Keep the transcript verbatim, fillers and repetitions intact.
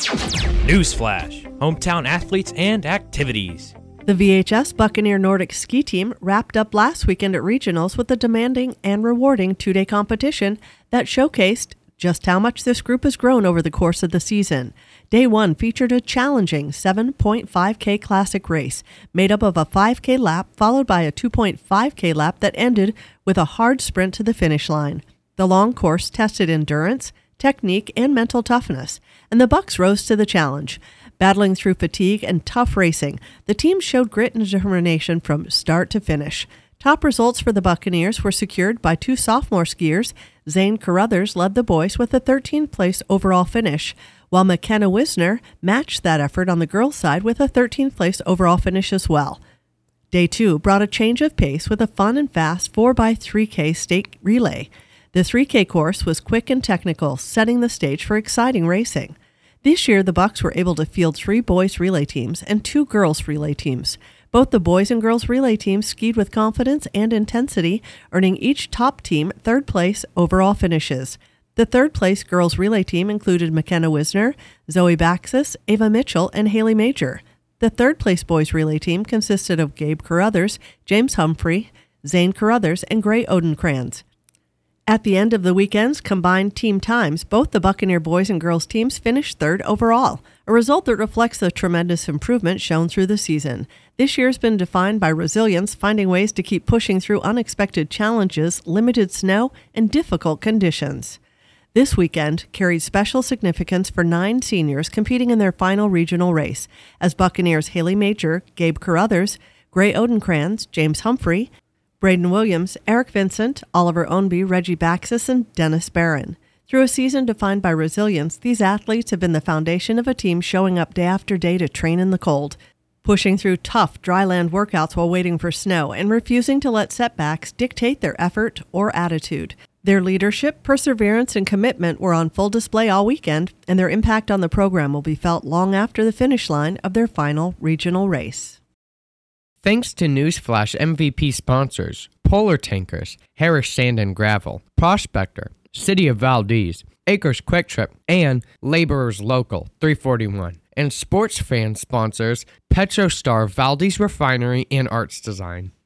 Newsflash: hometown athletes and activities. The V H S Buccaneer Nordic ski team wrapped up last weekend at regionals with a demanding and rewarding two-day competition that showcased just how much this group has grown over the course of the season. Day one featured a challenging seven point five K classic race made up of a five K lap followed by a two point five K lap that ended with a hard sprint to the finish line. The long course tested endurance, technique, and mental toughness, and the Bucks rose to the challenge. Battling through fatigue and tough racing, the team showed grit and determination from start to finish. Top results for the Buccaneers were secured by two sophomore skiers. Zane Carruthers led the boys with a thirteenth place overall finish, while McKenna Wisner matched that effort on the girls' side with a thirteenth place overall finish as well. Day two brought a change of pace with a fun and fast four by three K state relay. The three K course was quick and technical, setting the stage for exciting racing. This year, the Bucks were able to field three boys' relay teams and two girls' relay teams. Both the boys and girls relay teams skied with confidence and intensity, earning each top team third place overall finishes. The third place girls relay team included McKenna Wisner, Zoe Baxis, Ava Mitchell, and Haley Major. The third place boys relay team consisted of Gabe Carruthers, James Humphrey, Zane Carruthers, and Gray Odenkranz. At the end of the weekend's combined team times, both the Buccaneer boys and girls teams finished third overall, a result that reflects the tremendous improvement shown through the season. This year has been defined by resilience, finding ways to keep pushing through unexpected challenges, limited snow, and difficult conditions. This weekend carried special significance for nine seniors competing in their final regional race, as Buccaneers Haley Major, Gabe Carruthers, Gray Odenkranz, James Humphrey, Braden Williams, Eric Vincent, Oliver Ownby, Reggie Baxis, and Dennis Barron. Through a season defined by resilience, these athletes have been the foundation of a team showing up day after day to train in the cold, pushing through tough, dry land workouts while waiting for snow, and refusing to let setbacks dictate their effort or attitude. Their leadership, perseverance, and commitment were on full display all weekend, and their impact on the program will be felt long after the finish line of their final regional race. Thanks to Newsflash M V P sponsors, Polar Tankers, Harris Sand and Gravel, Prospector, City of Valdez, Acres Quick Trip, and Laborers Local three forty-one. And sports fan sponsors, PetroStar, Valdez Refinery, and Arts Design.